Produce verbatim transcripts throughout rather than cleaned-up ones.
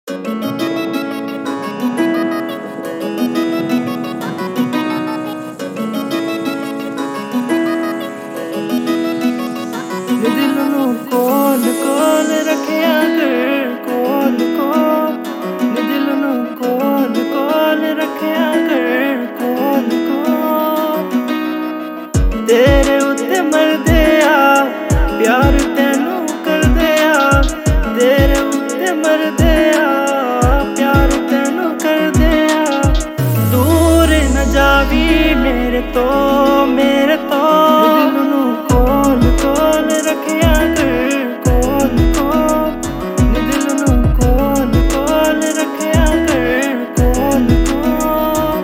दिल नू कोल कोल रखिया कर, कोल कोल दिल नू कोल कोल रखिया कर, कोल कोल तेरे उत्ते मरदे आ प्यार तेनू कर दे आ, तेरे उत्ते मरदे आ प्यार तेनू कर दे आ। दूर न जावी मेरे तो मेरे तो दिल नू कोल कोल रखिया कर, कोल कोल दिल नू कोल कोल रखिया कर, कोल कोल।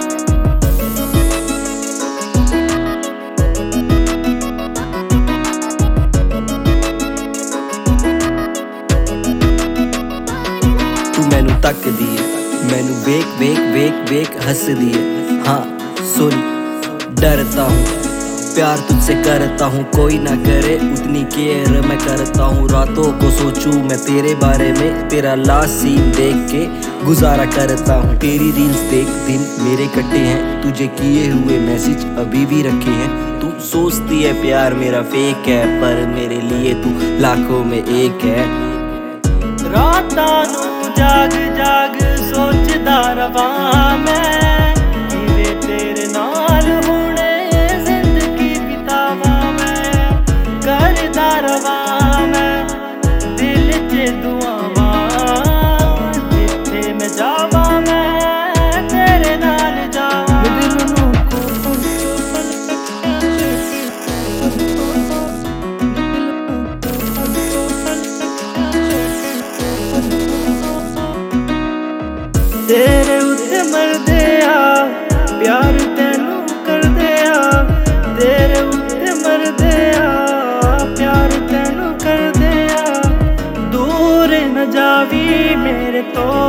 तू मैनू तकदी है, मैनू वेख वेख वेख वेख हसदी है। हाँ सुन, डरता हूँ प्यार तुझसे करता हूँ, कोई ना करे उतनी केयर मैं करता हूँ। रातों को सोचूं मैं तेरे बारे में, तेरा लास्ट सीन देख के गुजारा करता हूँ। तेरी रील्स देख दिन मेरे कटे हैं, तुझे किए हुए मैसेज अभी भी रखे हैं। तू सोचती है प्यार मेरा फेक है, पर मेरे लिए तू लाखों में एक है। रातां नू जाग जाग सोचदा रवां मैं, किवें तेरे नाल हुणे जिंदगी बितावां मैं। करदा रवां मैं दिल च दुआवां, जिथे मैं जावां मैं तेरे नाल जावां। दिल नू कोल तेरे उत्ते मरदे आ प्यार तेनू कर दे आ, तेरे उत्ते मरदे आ प्यार तेनू कर दे आ। दूर न जावी मेरे तो